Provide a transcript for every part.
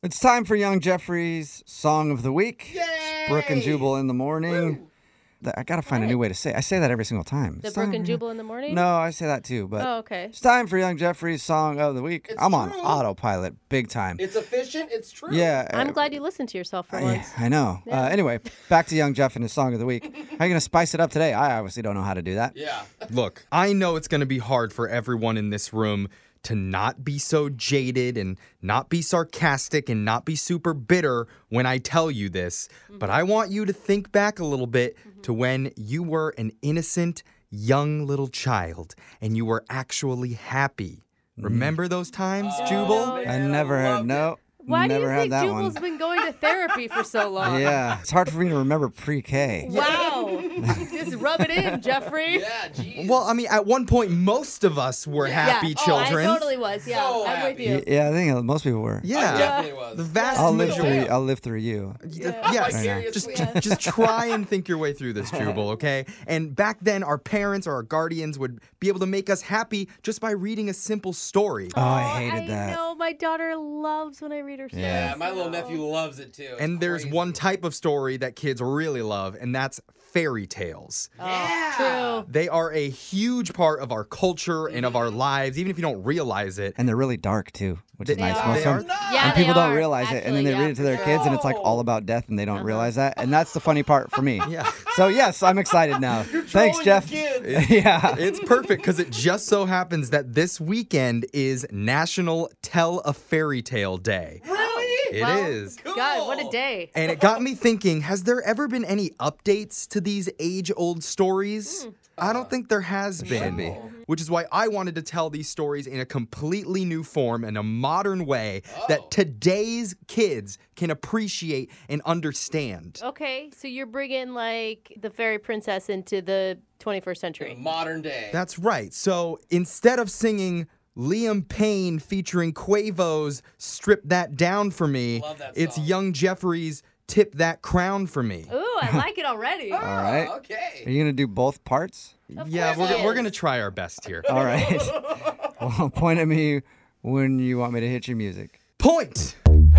It's time for Young Jeffrey's Song of the Week. Yay! Brook and Jubal in the morning. Woo! I got to find a new way to say it. I say that every single time. The It's Brook time and for- Jubal in the morning? No, I say that too, but Oh, okay. it's time for Young Jeffrey's Song of the Week. It's I'm on true. autopilot big time. It's efficient. It's true. Yeah. I'm glad you listened to yourself for once. I know. Yeah. Anyway, back to Young Jeff and his Song of the Week. How are you going to spice it up today? I obviously don't know how to do that. Yeah. Look, I know it's going to be hard for everyone in this room to not be so jaded and not be sarcastic and not be super bitter when I tell you this, but I want you to think back a little bit to when you were an innocent, young little child and you were actually happy. Remember those times, Jubal? man. I never I had, loved no, Why do never you had think that Jubal's one. been going to therapy for so long? Yeah, it's hard for me to remember pre-K. Wow. Just rub it in, Jeffrey. Yeah, geez. Well, I mean, at one point, most of us were happy yeah. children. Oh, I totally was. Yeah, So I'm with happy. you. Yeah, I think most people were. I Yeah. definitely was. The vast I'll live through. majority. I'll live through you. Yes. Vicariously. Just try and think your way through this, Jubal, okay? And back then, our parents or our guardians would be able to make us happy just by reading a simple story. Oh, I hated I that. know. My daughter loves when I read her stories. Yeah, my little nephew loves it too. It's And there's crazy. one type of story that kids really love, and that's fairy tales. Yeah. True. They are a huge part of our culture and of our lives, even if you don't realize it. And they're really dark too, which is They nice. are. Most They of them- are. Yeah, and people they don't are, realize it, and then they actually, read it to their kids, and it's like all about death, and they don't realize that. And that's the funny part for me. Yeah. So yes, I'm excited now. Thanks, trolling Jeff. your kids. Yeah. It's perfect because it just so happens that this weekend is National Tell a Fairy Tale Day. Really? It is. Cool. God, what a day. And it got me thinking, has there ever been any updates to these age-old stories? I don't think there has been. be. Which is why I wanted to tell these stories in a completely new form, in a modern way that today's kids can appreciate and understand. Okay, so you're bringing like the fairy princess into the 21st century. Modern day. That's right. So instead of singing Liam Payne featuring Quavo's Strip That Down for Me, Love that it's song. Young Jeffrey's Tip That Crown for Me. Ooh, I like it already. All right. Are Okay. you gonna do both parts? Yeah, course it we're is. going to try our best here. All right. Well, point at me when you want me to hit your music. Point!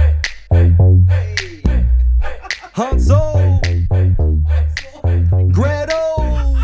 Hansel! Gretel!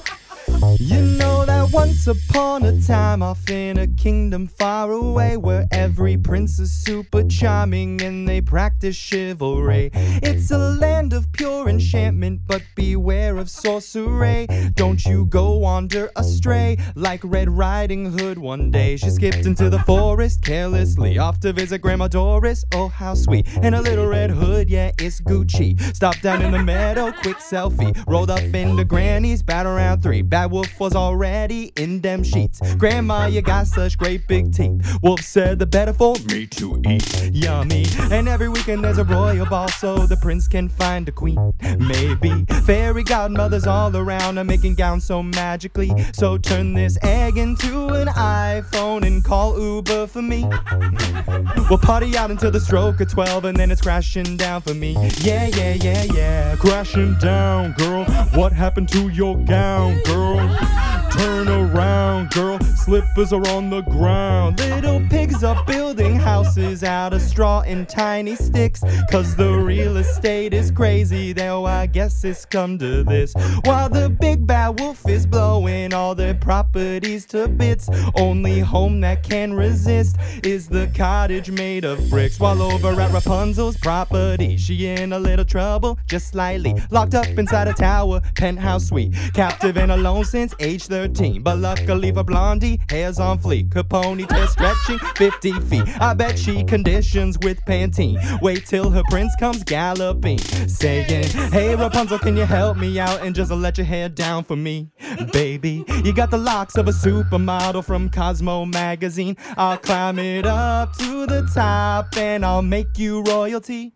You know that once upon a time off in a kingdom far away where every prince is super charming and they practice chivalry. It's a land of pure enchantment, but beware of sorcery. Don't you go wander astray like Red Riding Hood one day. She skipped into the forest carelessly off to visit Grandma Doris. Oh, how sweet. And a little red hood, yeah, it's Gucci. Stopped down in the meadow, quick selfie. Rolled up into Granny's, battle round 3. Bad Wolf was already in them sheets. Grandma, you got such great big teeth. Wolf said the better for me to eat. Yummy. And every weekend there's a royal ball so the prince can find a queen. Maybe fairy godmothers all around are making gowns so magically. So turn this egg into an iPhone and call Uber for me. We'll party out until the stroke of 12 and then it's crashing down for me. Yeah, yeah, yeah, yeah. Crashing down, girl. What happened to your gown, girl? Turn around, girl. Slippers are on the ground. Little pigs are building houses out of straw and tiny sticks. Cause the real estate is crazy, though I guess it's come to this. While the big bad wolf is blowing all their properties to bits. Only home that can resist is the cottage made of bricks. While over at Rapunzel's property, she in a little trouble, just slightly. Locked up inside a tower, penthouse suite. Captive and alone since age 13. But luckily for Blondie, hair's on fleek. Her ponytail stretching 50 feet. I bet she conditions with Pantene. Wait till her prince comes galloping, saying, hey Rapunzel, can you help me out and just let your hair down for me? Baby, you got the locks of a supermodel from Cosmo magazine. I'll climb it up to the top and I'll make you royalty.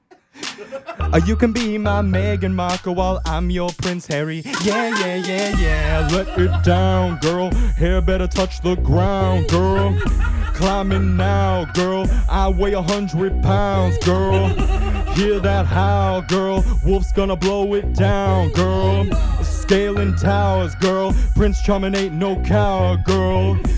You can be my Meghan Markle while I'm your Prince Harry. Yeah, yeah, yeah, yeah. Let it down, girl. Hair better touch the ground, girl. Climbing now, girl. I weigh 100 pounds, girl. Hear that howl, girl. Wolf's gonna blow it down, girl. Scaling towers, girl. Prince Charming ain't no coward, girl.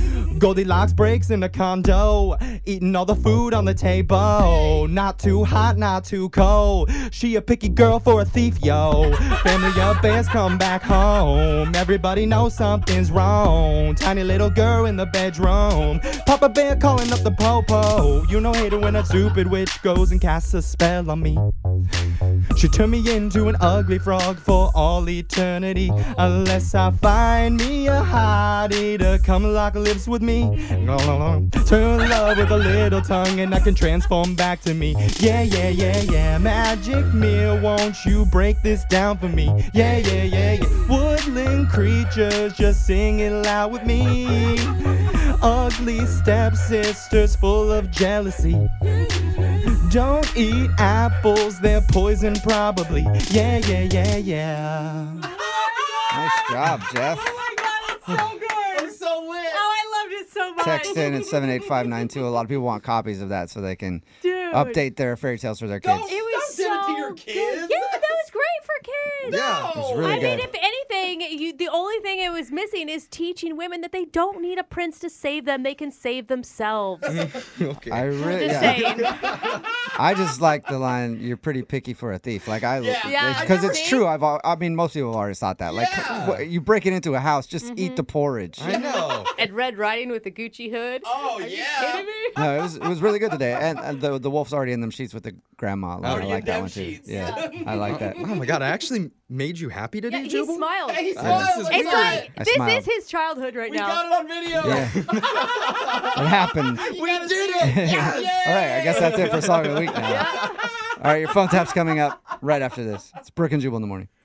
Goldilocks breaks in the condo, eating all the food on the table. Not too hot, not too cold. She a picky girl for a thief, yo. Family of bears come back home. Everybody knows something's wrong. Tiny little girl in the bedroom. Papa Bear calling up the popo. You know, hater when a stupid witch goes and casts a spell on me. She turned me into an ugly frog for all eternity. Unless I find me a hottie to come lock lips with me. Turn love with a little tongue and I can transform back to me. Yeah, yeah, yeah, yeah. Magic mirror, won't you break this down for me? Yeah, yeah, yeah, yeah. Woodland creatures just singing loud with me. Ugly stepsisters full of jealousy. Don't eat apples, they're poison probably. Yeah, yeah, yeah, yeah. Nice job, Jeff. Oh my God, it's so good. It's so lit. Oh, I loved it so much. Text in at 78592. A lot of people want copies of that so they can Dude. update their fairy tales for their kids. Don't- It was Don't send it to so your good. kids. Yeah, that was great for kids. Yeah, It was really I good. mean, if anything, the only thing it was missing is teaching women that they don't need a prince to save them. They can save themselves. Okay. I really, Just yeah. saying. I just like the line, "You're pretty picky for a thief." Like Yeah, because it's see? true. I mean, most people have already thought that. Like, Yeah. you break it into a house, just eat the porridge. I know. And Red Riding with the Gucci hood. Oh, Are you yeah. kidding me? No, it was really good today, and the wolf's already in them sheets with the grandma. I Already in like that them one too. sheets. Yeah, I like that. Oh my God, I actually made you happy Yeah, today, he Jubal? smiled. Hey, he This smiled. is Look It's at like, it. I this smiled. is his childhood right We now. got it on video. Yeah, it happened. We did it. All right, I guess that's it for Song of the Week now. All right, your phone tap's coming up right after this. It's Brooke and Jubal in the morning.